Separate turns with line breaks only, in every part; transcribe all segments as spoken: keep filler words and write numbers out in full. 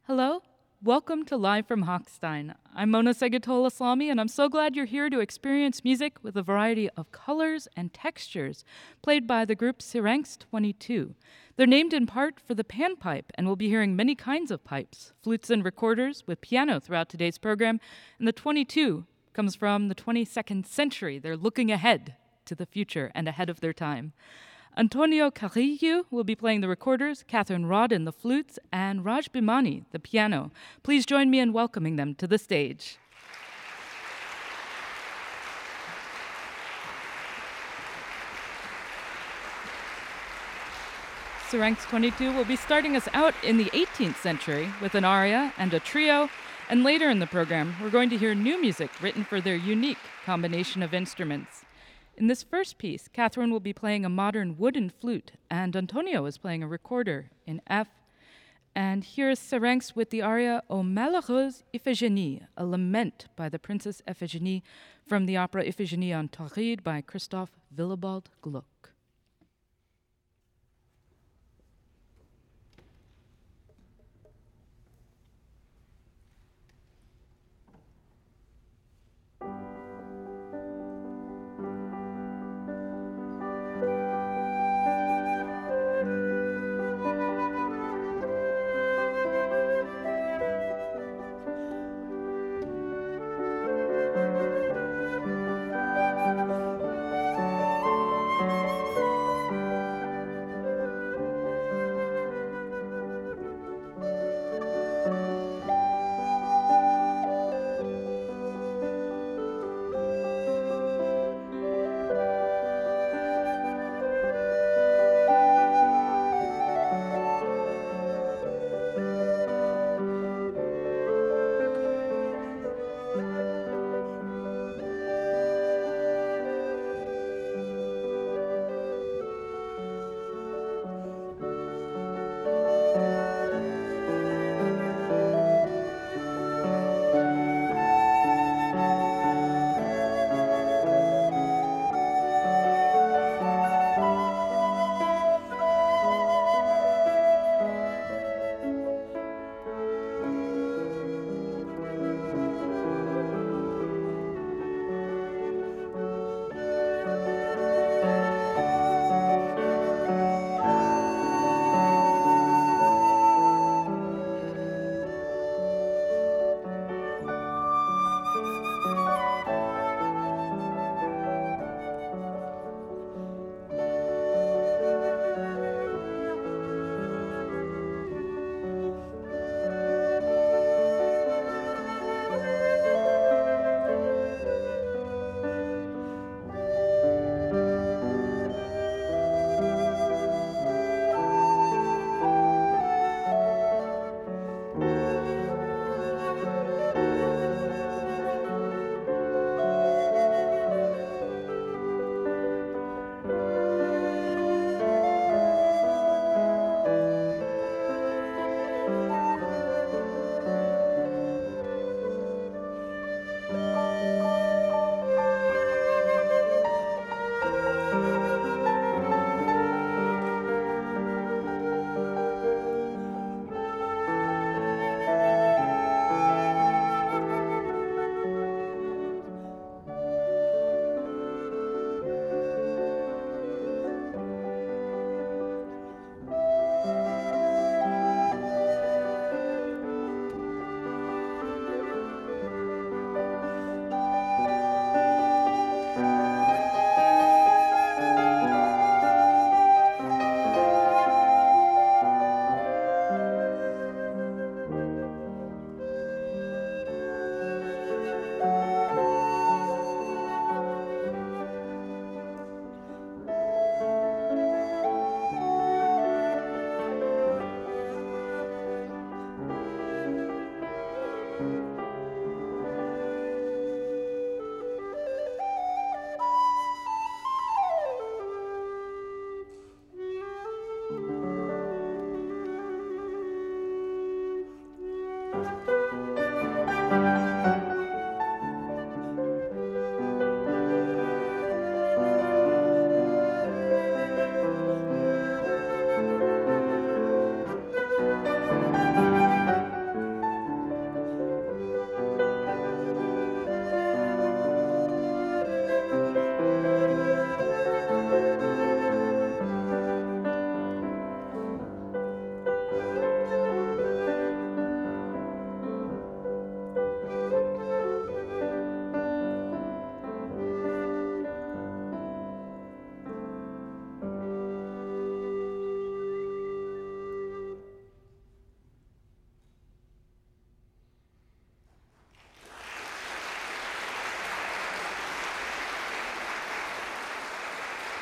Hello, welcome to Live from Hochstein. I'm Mona Segatola Islami, and I'm so glad you're here to experience music with a variety of colors and textures played by the group Syrinx twenty-two. They're named in part for the panpipe, and we'll be hearing many kinds of pipes, flutes and recorders with piano throughout today's program. And the twenty-two comes from the twenty-second century. They're looking ahead to the future and ahead of their time. Antonio Carrillo will be playing the recorders, Catherine Rodden the flutes, and Raj Bhimani the piano. Please join me in welcoming them to the stage. Syrinx twenty-two will be starting us out in the eighteenth century with an aria and a trio, and later in the program we're going to hear new music written for their unique combination of instruments. In this first piece, Catherine will be playing a modern wooden flute, and Antonio is playing a recorder in F. And here's Syrinx with the aria Ô malheureuse Iphigénie, a lament by the Princess Iphigénie from the opera Iphigénie en Tauride by Christoph Willibald Gluck.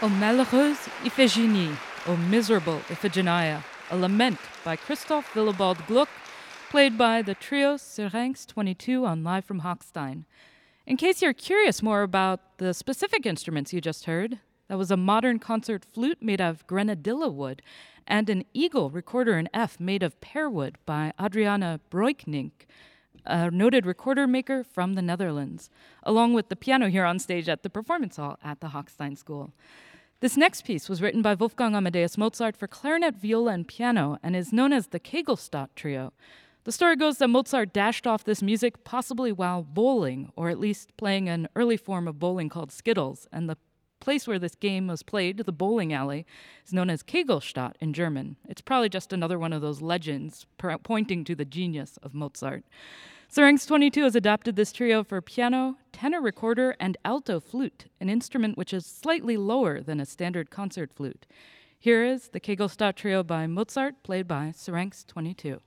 O malheureuse Iphigénie, O miserable Iphigenia, a lament by Christoph Willibald Gluck, played by the trio Syrinx twenty-two on Live from Hochstein. In case you're curious more about the specific instruments you just heard, that was a modern concert flute made of grenadilla wood and an eagle recorder in F made of pear wood by Adriana Broiknink, a noted recorder maker from the Netherlands, along with the piano here on stage at the Performance Hall at the Hochstein School. This next piece was written by Wolfgang Amadeus Mozart for clarinet, viola, and piano and is known as the Kegelstadt Trio. The story goes that Mozart dashed off this music possibly while bowling, or at least playing an early form of bowling called Skittles, and the place where this game was played, the bowling alley, is known as Kegelstadt in German. It's probably just another one of those legends pointing to the genius of Mozart. Syrinx twenty-two has adapted this trio for piano, tenor recorder, and alto flute, an instrument which is slightly lower than a standard concert flute. Here is the Kegelstadt Trio by Mozart, played by Syrinx twenty-two.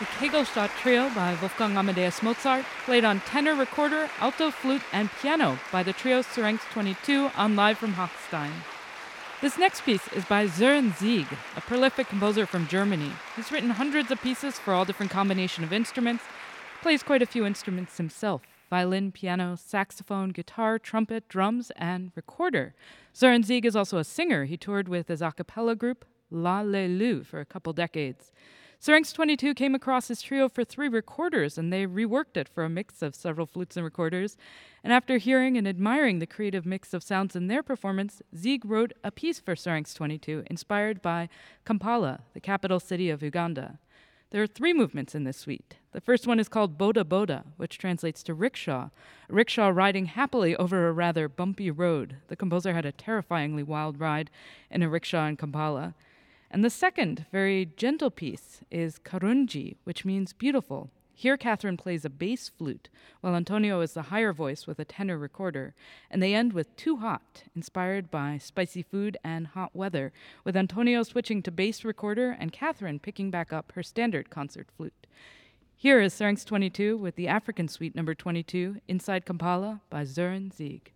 The Kegelstadt Trio by Wolfgang Amadeus Mozart, played on tenor recorder, alto flute, and piano by the trio Syrinx twenty-two on Live from Hochstein. This next piece is by Sören Sieg, a prolific composer from Germany. He's written hundreds of pieces for all different combination of instruments, plays quite a few instruments himself: violin, piano, saxophone, guitar, trumpet, drums, and recorder. Sören Sieg is also a singer. He toured with his a cappella group, La Le Lu, for a couple decades. Syrinx twenty-two came across his trio for three recorders, and they reworked it for a mix of several flutes and recorders. And after hearing and admiring the creative mix of sounds in their performance, Sieg wrote a piece for Syrinx twenty-two inspired by Kampala, the capital city of Uganda. There are three movements in this suite. The first one is called Boda Boda, which translates to rickshaw, a rickshaw riding happily over a rather bumpy road. The composer had a terrifyingly wild ride in a rickshaw in Kampala. And the second, very gentle piece is Karunji, which means beautiful. Here Catherine plays a bass flute, while Antonio is the higher voice with a tenor recorder. And they end with Too Hot, inspired by spicy food and hot weather, with Antonio switching to bass recorder and Catherine picking back up her standard concert flute. Here is Syrinx twenty-two with the African Suite number twenty-two, Inside Kampala by Sören Sieg.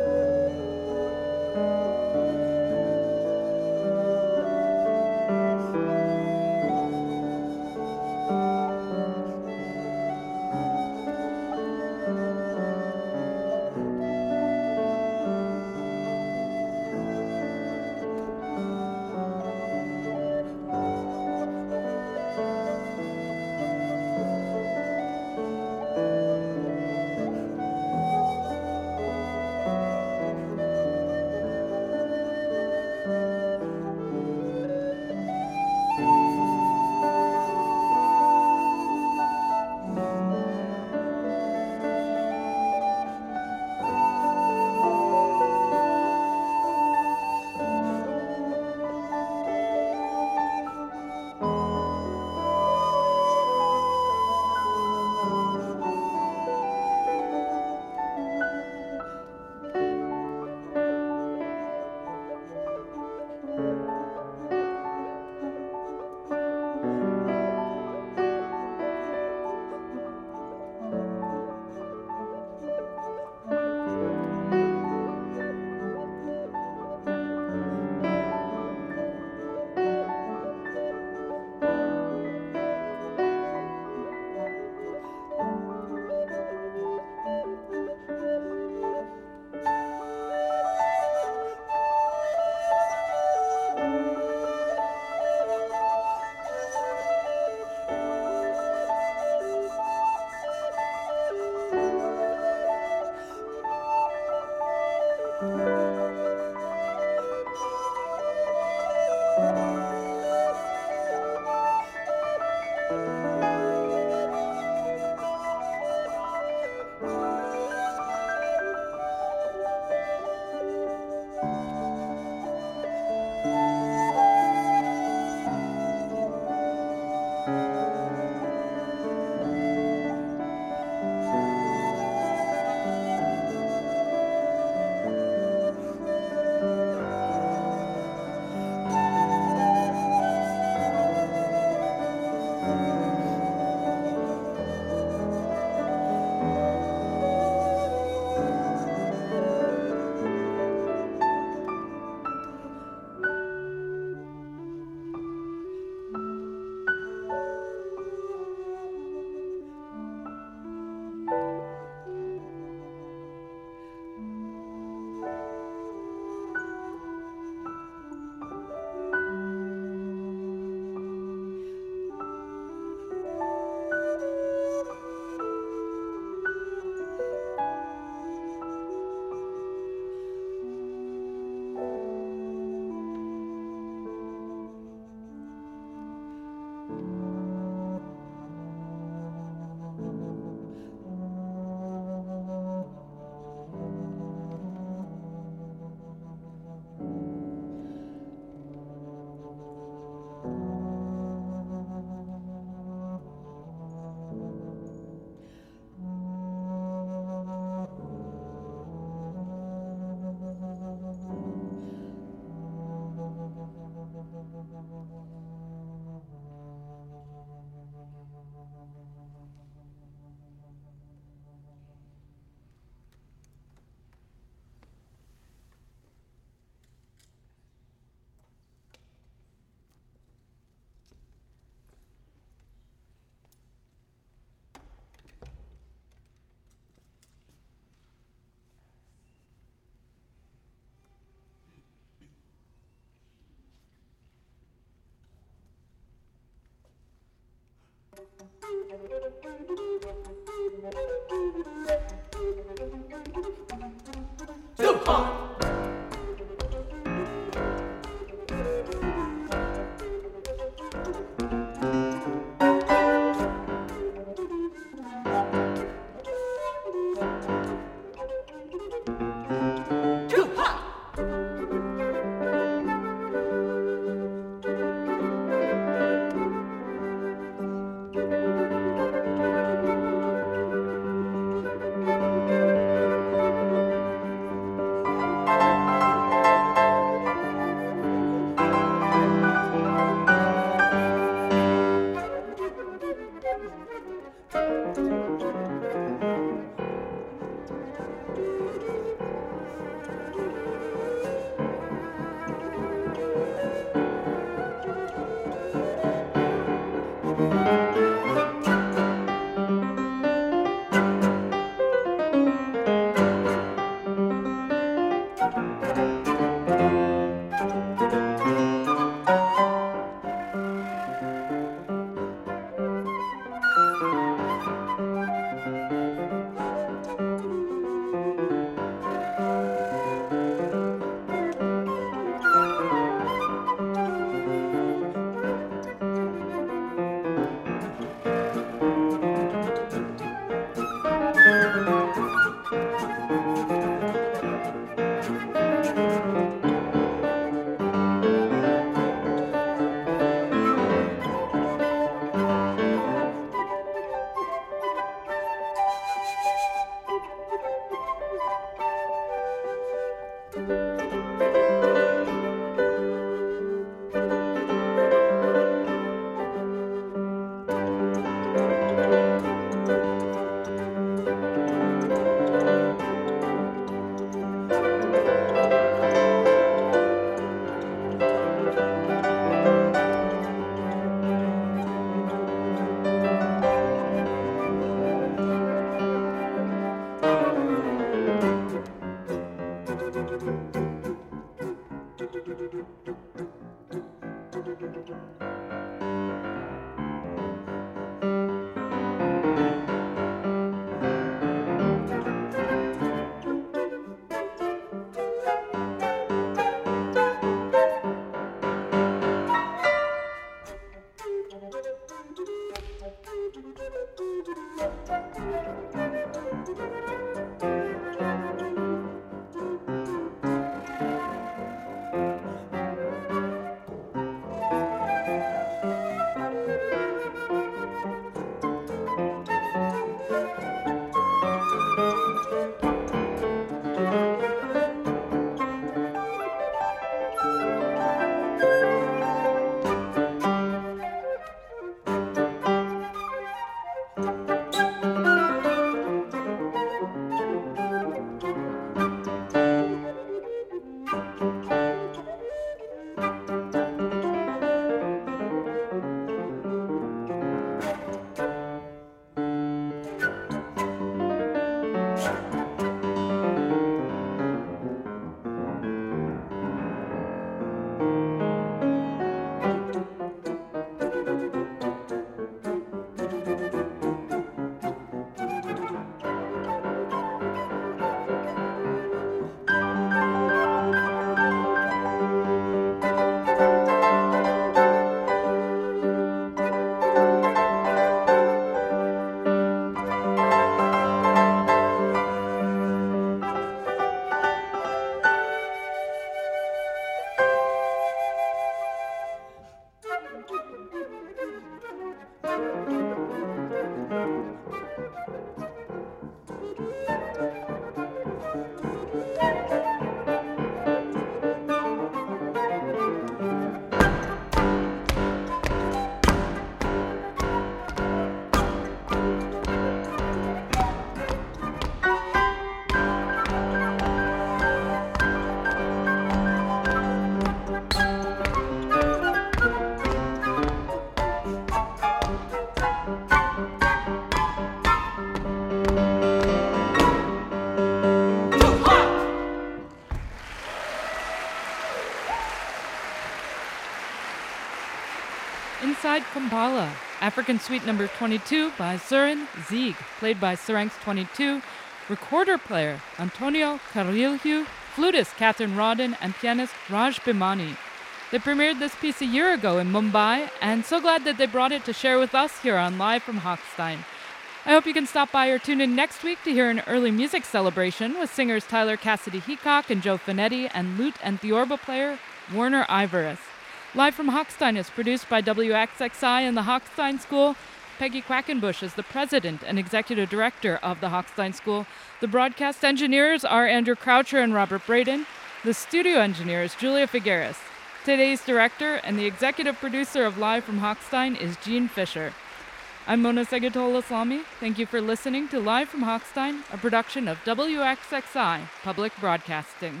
alongside Kumbala, African Suite number twenty-two by Søren Zieg, played by Syrinx twenty-two, recorder player Antonio Carilhu, flutist Catherine Rodden, and pianist Raj Bhimani. They premiered this piece a year ago in Mumbai, and so glad that they brought it to share with us here on Live from Hochstein. I hope you can stop by or tune in next week to hear an early music celebration with singers Tyler Cassidy Heacock and Joe Finetti and lute and theorbo player Werner Ivarus. Live from Hochstein is produced by W X X I and the Hochstein School. Peggy Quackenbush is the president and executive director of the Hochstein School. The broadcast engineers are Andrew Croucher and Robert Braden. The studio engineer is Julia Figueres. Today's director and the executive producer of Live from Hochstein is Jean Fisher. I'm Mona Segatola-Slamy. Thank you for listening to Live from Hochstein, a production of W X X I Public Broadcasting.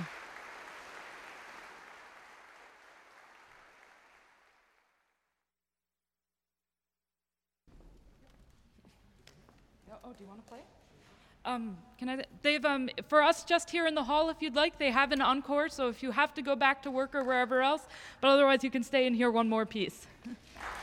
Oh, do you want to play? Um, can I? They've um for us just here in the hall, if you'd like, they have an encore. So if you have to go back to work or wherever else, but otherwise you can stay and hear one more piece.